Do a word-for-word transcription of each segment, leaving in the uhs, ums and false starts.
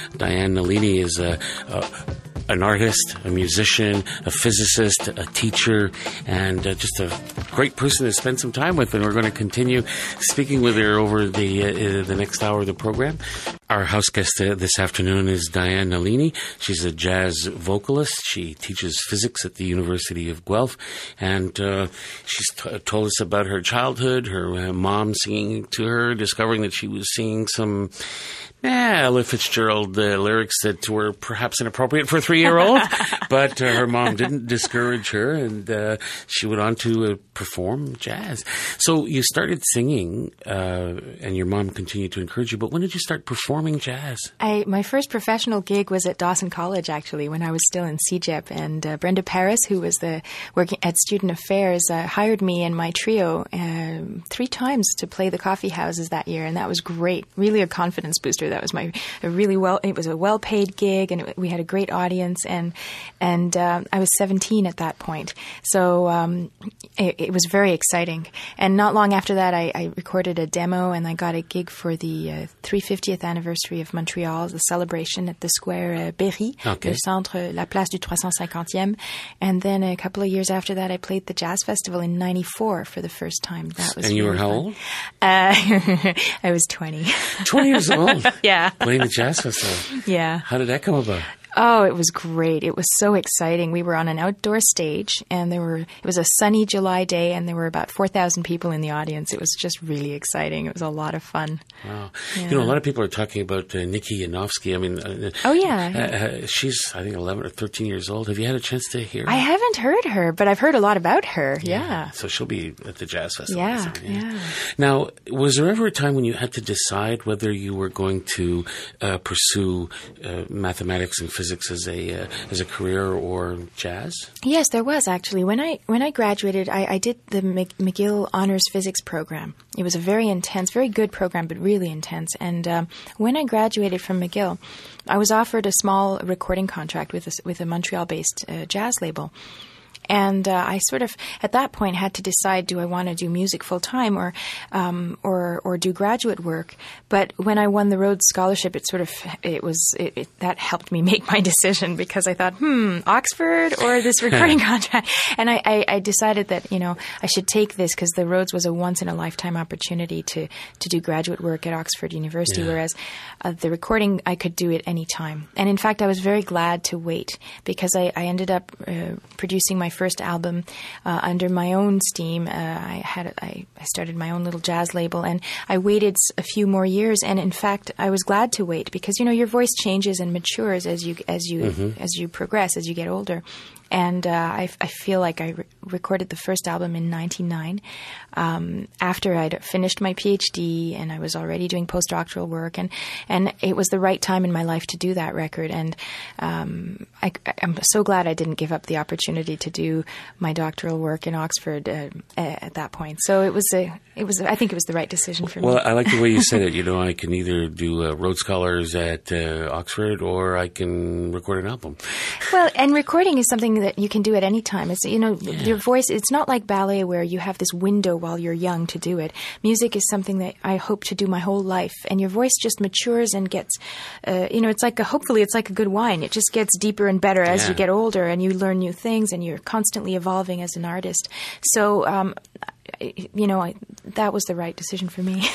Diane Nalini is a, a an artist, a musician, a physicist, a teacher, and uh, just a great person to spend some time with. And we're going to continue speaking with her over the uh, the next hour of the program. Our house guest uh, this afternoon is Diane Nalini. She's a jazz vocalist. She teaches physics at the University of Guelph, and uh, she's t- told us about her childhood, her uh, mom singing to her, discovering that she was singing some Yeah, Ella Fitzgerald uh, lyrics that were perhaps inappropriate for a three-year-old, but uh, her mom didn't discourage her, and uh, she went on to uh, perform jazz. So you started singing, uh, and your mom continued to encourage you, but when did you start performing jazz? I My first professional gig was at Dawson College, actually, when I was still in C J E P, and uh, Brenda Paris, who was the working at Student Affairs, uh, hired me and my trio uh, three times to play the coffee houses that year, and that was great, really a confidence booster. That was my a really well. It was a well-paid gig, and it, we had a great audience. And and uh, I was seventeen at that point, so um, it, it was very exciting. And not long after that, I, I recorded a demo, and I got a gig for the uh, three hundred fiftieth anniversary of Montreal, the celebration at the Square uh, Berry, okay. Le Centre, La Place du trois cent cinquantième. And then a couple of years after that, I played the Jazz Festival in ninety-four for the first time. That was and you really were how fun. old? Uh, I was twenty. twenty years old. Yeah. Playing the Jazz Festival. Yeah. How did that come about? Oh, it was great. It was so exciting. We were on an outdoor stage, and there were it was a sunny July day, and there were about four thousand people in the audience. It was just really exciting. It was a lot of fun. Wow. Yeah. You know, a lot of people are talking about uh, Nikki Yanofsky. I mean, uh, oh, yeah. Uh, uh, she's, I think, eleven or thirteen years old. Have you had a chance to hear her? I haven't heard her, but I've heard a lot about her. Yeah. yeah. So she'll be at the Jazz Festival. Yeah, so, yeah. yeah. Now, was there ever a time when you had to decide whether you were going to uh, pursue uh, mathematics and physics as a uh, as a career or jazz? Yes, there was actually. When I when I graduated, I, I did the Mc, McGill Honors Physics program. It was a very intense, very good program, but really intense. And um, when I graduated from McGill, I was offered a small recording contract with a, with a Montreal-based uh, jazz label. And uh, I sort of, at that point, had to decide: do I want to do music full time, or, um, or, or do graduate work? But when I won the Rhodes Scholarship, it sort of, it was it, it, that helped me make my decision, because I thought, hmm, Oxford or this recording contract, and I, I, I decided that you know I should take this, because the Rhodes was a once in a lifetime opportunity to to do graduate work at Oxford University, yeah. whereas uh, the recording I could do at any time. And in fact, I was very glad to wait, because I, I ended up uh, producing my first album uh, under my own steam. Uh, I had I, I started my own little jazz label, and I waited a few more years. And in fact, I was glad to wait, because you know your voice changes and matures as you as you mm-hmm. as you progress, as you get older. And uh, I, I feel like I re- recorded the first album in ninety-nine, um, after I'd finished my PhD, and I was already doing postdoctoral work, and, and it was the right time in my life to do that record. And um, I, I'm so glad I didn't give up the opportunity to do my doctoral work in Oxford uh, at that point. So it was a, it was I think it was the right decision for well, me. Well, I like the way you said it. You know, I can either do uh, Rhodes Scholars at uh, Oxford, or I can record an album. Well, and recording is something that you can do at any time. It's, you know, yeah. your voice, it's not like ballet where you have this window while you're young to do it. Music is something that I hope to do my whole life, and your voice just matures and gets, uh, you know, it's like a, hopefully it's like a good wine. It just gets deeper and better as yeah. you get older, and you learn new things, and you're constantly evolving as an artist. So, um, you know, I, that was the right decision for me.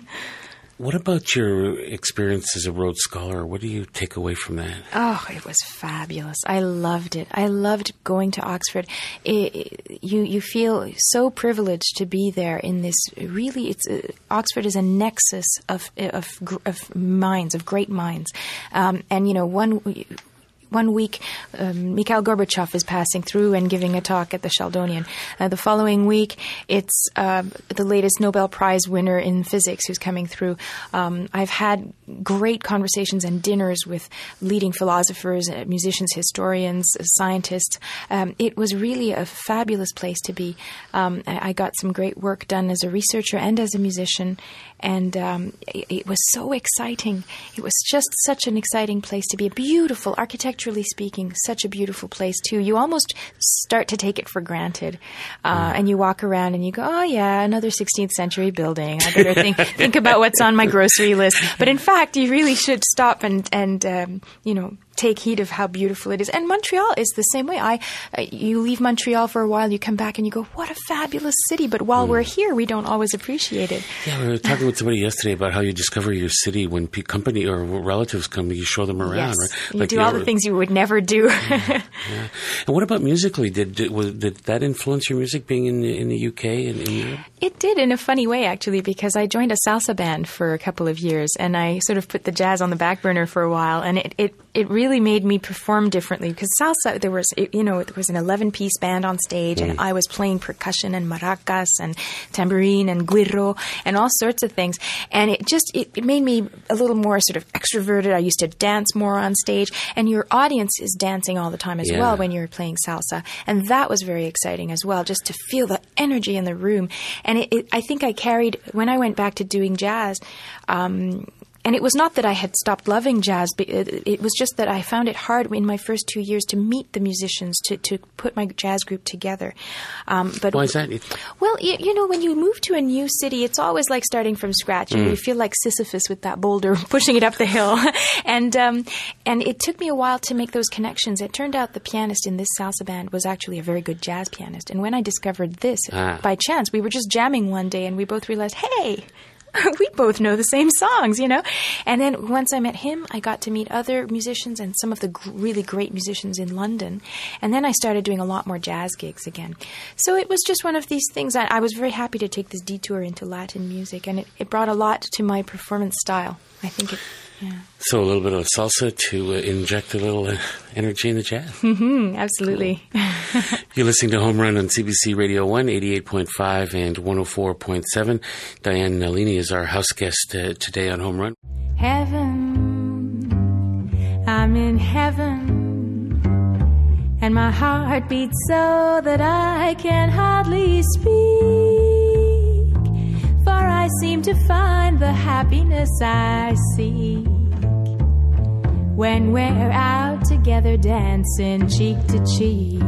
What about your experience as a Rhodes Scholar? What do you take away from that? Oh, it was fabulous. I loved it. I loved going to Oxford. It, it, you you feel so privileged to be there in this really. It's uh, Oxford is a nexus of of of minds, of great minds, um, and you know one. One week, um, Mikhail Gorbachev is passing through and giving a talk at the Sheldonian. Uh, the following week, it's uh, the latest Nobel Prize winner in physics who's coming through. Um, I've had great conversations and dinners with leading philosophers, uh, musicians, historians, uh, scientists. Um, it was really a fabulous place to be. Um, I, I got some great work done as a researcher and as a musician. And um, it, it was so exciting. It was just such an exciting place to be. A beautiful, architecturally speaking, such a beautiful place too. You almost start to take it for granted. Uh, mm. And you walk around and you go, oh yeah, another sixteenth century building. I better think think about what's on my grocery list. But in fact, you really should stop and, and um, you know, take heed of how beautiful it is. And Montreal is the same way. I, uh, you leave Montreal for a while, you come back and you go, what a fabulous city. But while mm. we're here, we don't always appreciate it. Yeah, we were talking with somebody yesterday about how you discover your city when pe- company or relatives come, you show them around, yes. right? You like do all the things you would never do. yeah, yeah. And what about musically? Did did, was, did that influence your music being in the, in the U K and in Europe? It did in a funny way, actually, because I joined a salsa band for a couple of years and I sort of put the jazz on the back burner for a while, and it, it, it really made me perform differently because salsa, there was, you know, there was an eleven-piece band on stage mm. and I was playing percussion and maracas and tambourine and guiro and all sorts of things. And it just, it, it made me a little more sort of extroverted. I used to dance more on stage, and your audience is dancing all the time as yeah. well when you're playing salsa. And that was very exciting as well, just to feel the energy in the room. And it, it, I think I carried, when I went back to doing jazz, um, and it was not that I had stopped loving jazz, but it, it was just that I found it hard in my first two years to meet the musicians, to, to put my jazz group together. Um, but why is that? Well, you, you know, when you move to a new city, it's always like starting from scratch. Mm. You feel like Sisyphus with that boulder, pushing it up the hill. and um, and it took me a while to make those connections. It turned out the pianist in this salsa band was actually a very good jazz pianist. And when I discovered this, ah. by chance, we were just jamming one day and we both realized, hey, we both know the same songs, you know? And then once I met him, I got to meet other musicians and some of the g- really great musicians in London. And then I started doing a lot more jazz gigs again. So it was just one of these things. I, I was very happy to take this detour into Latin music, and it, it brought a lot to my performance style. I think it... Yeah. So a little bit of salsa to uh, inject a little uh, energy in the jazz. Mm-hmm, absolutely. Cool. You're listening to Home Run on C B C Radio one, eighty-eight point five and one oh four point seven. Diane Nalini is our house guest uh, today on Home Run. Heaven, I'm in heaven, and my heart beats so that I can hardly speak, for I seem to find the happiness I seek when we're out together dancing cheek to cheek.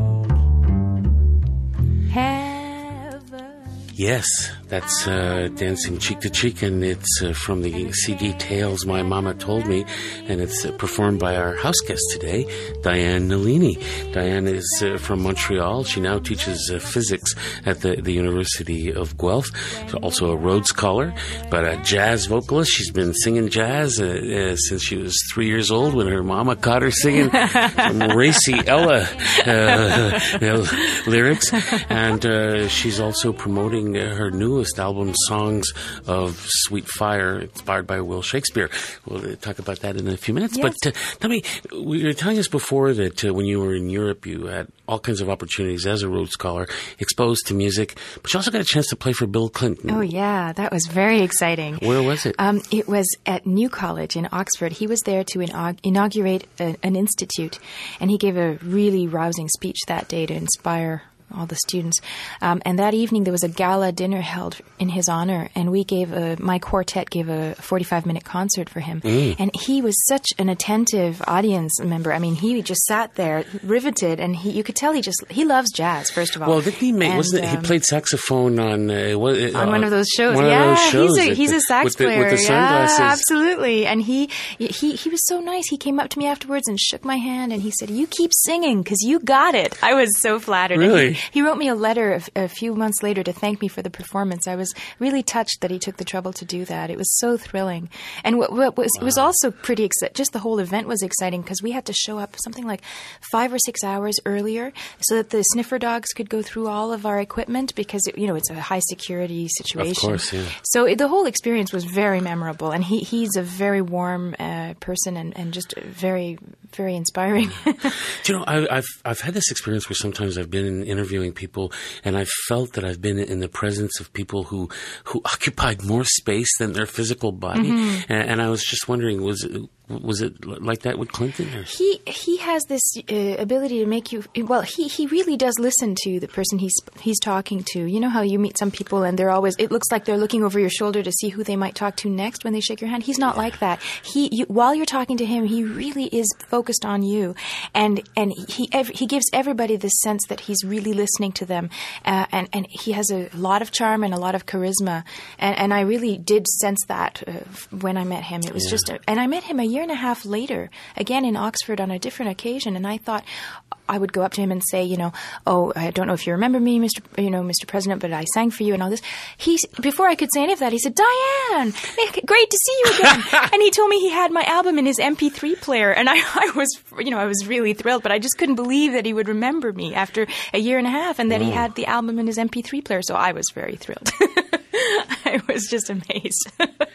Heaven. Yes, that's uh, Dancing Cheek to Cheek, and it's uh, from the C D Tales My Mama Told Me, and it's uh, performed by our house guest today, Diane Nalini. Diane is uh, from Montreal. She now teaches uh, physics at the, the University of Guelph. She's also a Rhodes Scholar, but a jazz vocalist. She's been singing jazz uh, uh, since she was three years old when her mama caught her singing some racy Ella uh, uh, lyrics, and uh, she's also promoting uh, her newest album, Songs of Sweet Fire, inspired by Will Shakespeare. We'll talk about that in a few minutes. Yes. But uh, tell me, you were telling us before that uh, when you were in Europe, you had all kinds of opportunities as a Rhodes Scholar, exposed to music, but you also got a chance to play for Bill Clinton. Oh, yeah. That was very exciting. Where was it? Um, it was at New College in Oxford. He was there to inaug- inaugurate a, an institute, and he gave a really rousing speech that day to inspire all the students. Um, and that evening there was a gala dinner held in his honor, and we gave a, my quartet gave a forty-five minute concert for him. Mm. And he was such an attentive audience member. I mean, he just sat there riveted, and he, you could tell he just, he loves jazz, first of all. Well, didn't he make, and, wasn't it, um, he played saxophone on, uh, what, uh, on one of those shows. One yeah, of those shows. He's a, he's a sax with the, player. With the sunglasses. Yeah, absolutely. And he, he, he was so nice. He came up to me afterwards and shook my hand, and he said, "You keep singing, because you got it." I was so flattered. Really? And he, he wrote me a letter a, a few months later to thank me for the performance. I was really touched that he took the trouble to do that. It was so thrilling. And what, what was, wow. it was also pretty exciting. Just the whole event was exciting because we had to show up something like five or six hours earlier so that the sniffer dogs could go through all of our equipment because, it, you know, it's a high security situation. Of course, yeah. So it, the whole experience was very memorable. And he, he's a very warm uh, person and, and just very, very inspiring. Do you know, I, I've, I've had this experience where sometimes I've been interviewing people and I've felt that I've been in the presence of people who, who occupied more space than their physical body. Mm-hmm. And, and I was just wondering, was Was it like that with Clinton? Or? He he has this uh, ability to make you. Well, he, he really does listen to the person he's he's talking to. You know how you meet some people and they're always. It looks like they're looking over your shoulder to see who they might talk to next when they shake your hand. He's not yeah. like that. He you, while you're talking to him, he really is focused on you, and and he ev- he gives everybody this sense that he's really listening to them, uh, and and he has a lot of charm and a lot of charisma, and, and I really did sense that uh, when I met him. It was yeah. just, a, and I met him a year and a half later, again in Oxford on a different occasion, and I thought I would go up to him and say, you know, oh, I don't know if you remember me, Mister You know, Mister President, but I sang for you and all this. He, before I could say any of that, he said, Diane, great to see you again. And he told me he had my album in his M P three player, and I, I was, you know, I was really thrilled, but I just couldn't believe that he would remember me after a year and a half, and that oh. he had the album in his M P three player. So I was very thrilled. I was just amazed.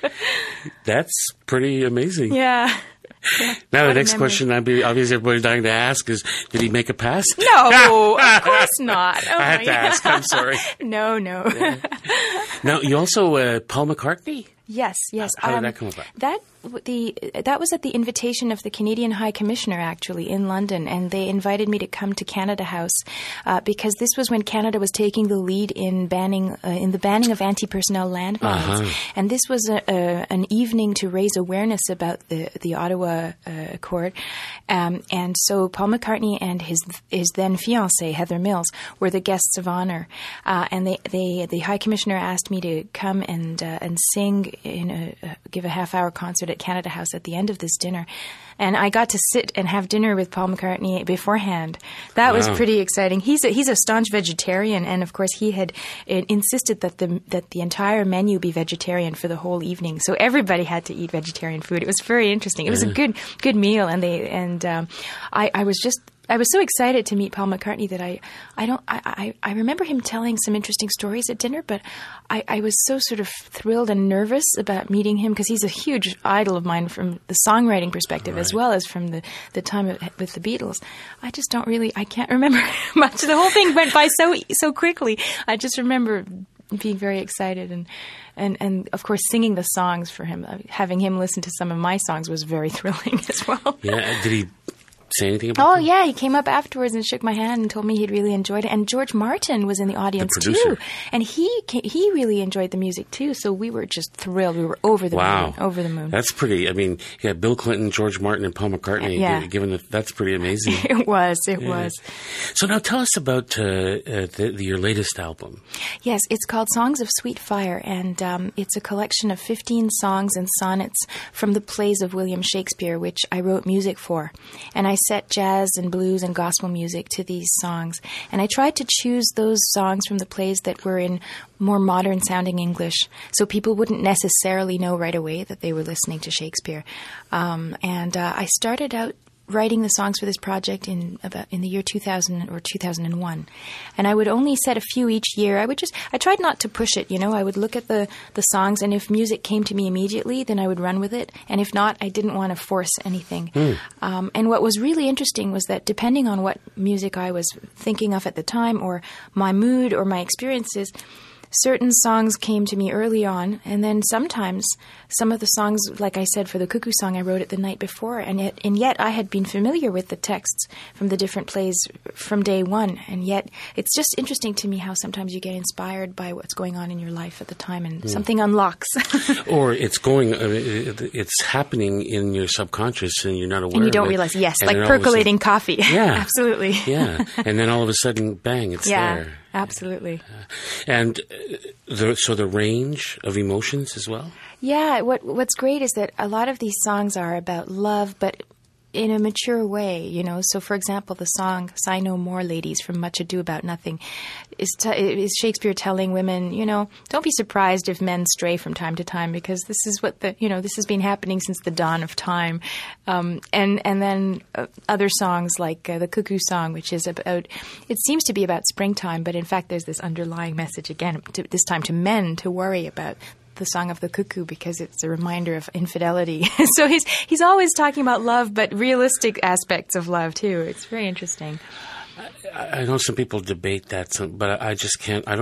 That's pretty amazing. Yeah. Yeah, now the next question, I'd be obviously everybody's dying to ask is, did he make a pass? No, of course not. Oh I had to God. ask. I'm sorry. No, no. Yeah. Now you also uh, Paul McCartney. Yes, yes. How did um, that come about? That the that was at the invitation of the Canadian High Commissioner, actually, in London, and they invited me to come to Canada House uh, because this was when Canada was taking the lead in banning uh, in the banning of anti-personnel landmines, uh-huh. and this was a, a, an evening to raise awareness about the the Ottawa uh, Accord, um, and so Paul McCartney and his his then fiancée Heather Mills were the guests of honor, uh, and they, they the High Commissioner asked me to come and uh, and sing in a, uh, give a half hour concert at Canada House at the end of this dinner. And I got to sit and have dinner with Paul McCartney beforehand. That wow. was pretty exciting. He's a, he's a staunch vegetarian, and of course he had uh, insisted that the that the entire menu be vegetarian for the whole evening. So everybody had to eat vegetarian food. It was very interesting. It was a good good meal, and they and um, I I was just. I was so excited to meet Paul McCartney that I, I don't, I, I, I remember him telling some interesting stories at dinner, but I, I was so sort of thrilled and nervous about meeting him because he's a huge idol of mine from the songwriting perspective right. as well as from the, the time of, with the Beatles. I just don't really, I can't remember much. The whole thing went by so, so quickly. I just remember being very excited and, and, and of course singing the songs for him. Having him listen to some of my songs was very thrilling as well. Yeah, did he say anything about Oh, that? yeah. He came up afterwards and shook my hand and told me he'd really enjoyed it. And George Martin was in the audience, the producer. too. And he he really enjoyed the music, too. So we were just thrilled. We were over the wow. moon. Over the moon. That's pretty. I mean, yeah, Bill Clinton, George Martin, and Paul McCartney. Yeah. Given that, that's pretty amazing. It was. It yeah. was. So now tell us about uh, uh, the, the, your latest album. Yes, it's called Songs of Sweet Fire, and um, it's a collection of fifteen songs and sonnets from the plays of William Shakespeare, which I wrote music for. And I set jazz and blues and gospel music to these songs. And I tried to choose those songs from the plays that were in more modern sounding English, so people wouldn't necessarily know right away that they were listening to Shakespeare. Um, and uh, I started out writing the songs for this project in about in the year two thousand or two thousand one, and I would only set a few each year. I would just I tried not to push it, you know. I would look at the the songs, and if music came to me immediately, then I would run with it, and if not, I didn't want to force anything. Mm. Um, and what was really interesting was that depending on what music I was thinking of at the time, or my mood, or my experiences, certain songs came to me early on, and then sometimes some of the songs, like I said, for the Cuckoo song, I wrote it the night before, and yet, and yet I had been familiar with the texts from the different plays from day one, and yet it's just interesting to me how sometimes you get inspired by what's going on in your life at the time, and mm. something unlocks. Or it's going, uh, it's happening in your subconscious, and you're not aware of it. And you don't realize, yes, and like percolating coffee. Yeah. Absolutely. Yeah. And then all of a sudden, bang, it's yeah. there. Absolutely. Uh, and the, so the range of emotions as well? Yeah. What What's great is that a lot of these songs are about love, but in a mature way, you know. So, for example, the song "Sigh No More, Ladies" from Much Ado About Nothing is, t- is Shakespeare telling women, you know, don't be surprised if men stray from time to time, because this is what the, you know, this has been happening since the dawn of time. Um, and, and then uh, other songs like uh, the Cuckoo song, which is about, it seems to be about springtime, but in fact there's this underlying message, again, to, this time to men, to worry about the Song of the Cuckoo, because it's a reminder of infidelity. So he's he's always talking about love, but realistic aspects of love too. It's very interesting. I, I know some people debate that, but I just can't. I don't.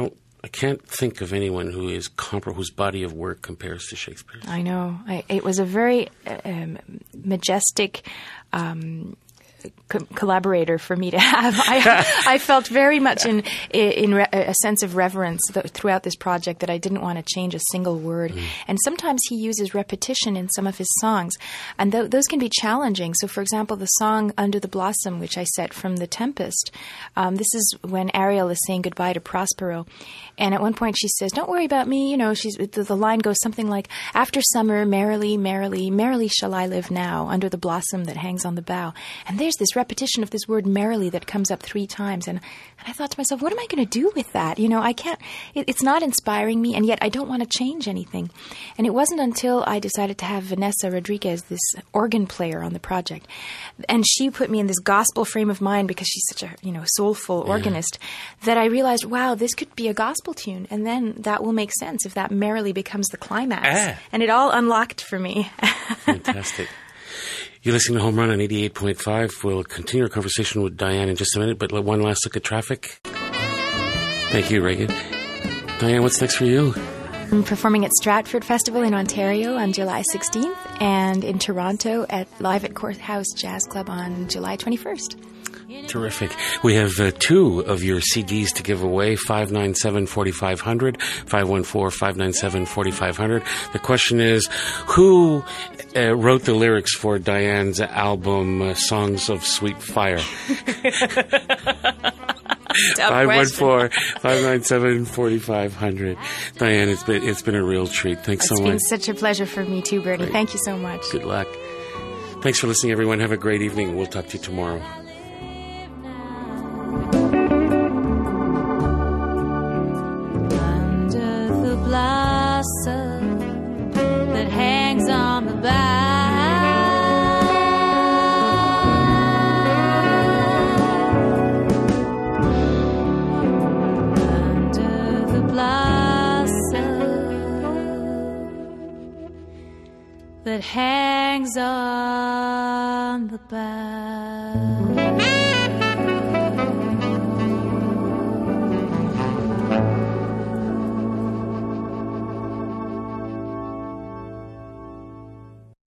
I can't think of anyone who is compar- whose body of work compares to Shakespeare's. I know. I, it was a very um, majestic um, co- collaborator for me to have. I, I felt very much in in re- a sense of reverence th- throughout this project that I didn't want to change a single word. Mm. And sometimes he uses repetition in some of his songs, and th- those can be challenging. So, for example, the song "Under the Blossom," which I set from The Tempest, um, this is when Ariel is saying goodbye to Prospero. And at one point she says, "Don't worry about me." You know, she's the, the line goes something like, "After summer, merrily, merrily, merrily shall I live now, under the blossom that hangs on the bough." And there's this repetition of this word merrily that comes up three times. And, and I thought to myself, what am I going to do with that? You know, I can't, it, it's not inspiring me, and yet I don't want to change anything. And it wasn't until I decided to have Vanessa Rodriguez, this organ player on the project, and she put me in this gospel frame of mind because she's such a, you know, soulful yeah. organist, that I realized, wow, this could be a gospel tune, and then that will make sense if that merrily becomes the climax. Ah. And it all unlocked for me. Fantastic. You're listening to Home Run on eighty-eight point five. We'll continue our conversation with Diane in just a minute, but one last look at traffic. Thank you, Reagan. Diane, what's next for you? I'm performing at Stratford Festival in Ontario on July sixteenth, and in Toronto at Live at Courthouse Jazz Club on July twenty-first. Terrific. We have uh, two of your C Ds to give away, five nine seven, four five zero zero, five one four, five nine seven, four five zero zero. The question is, who uh, wrote the lyrics for Diane's album, uh, Songs of Sweet Fire? five one four, five nine seven, four five zero zero. Diane, it's been, it's been a real treat. Thanks it's so much. It's been such a pleasure for me too, Bernie. Great. Thank you so much. Good luck. Thanks for listening, everyone. Have a great evening. We'll talk to you tomorrow. Blossom that hangs on the bough, under the blossom that hangs on the bough.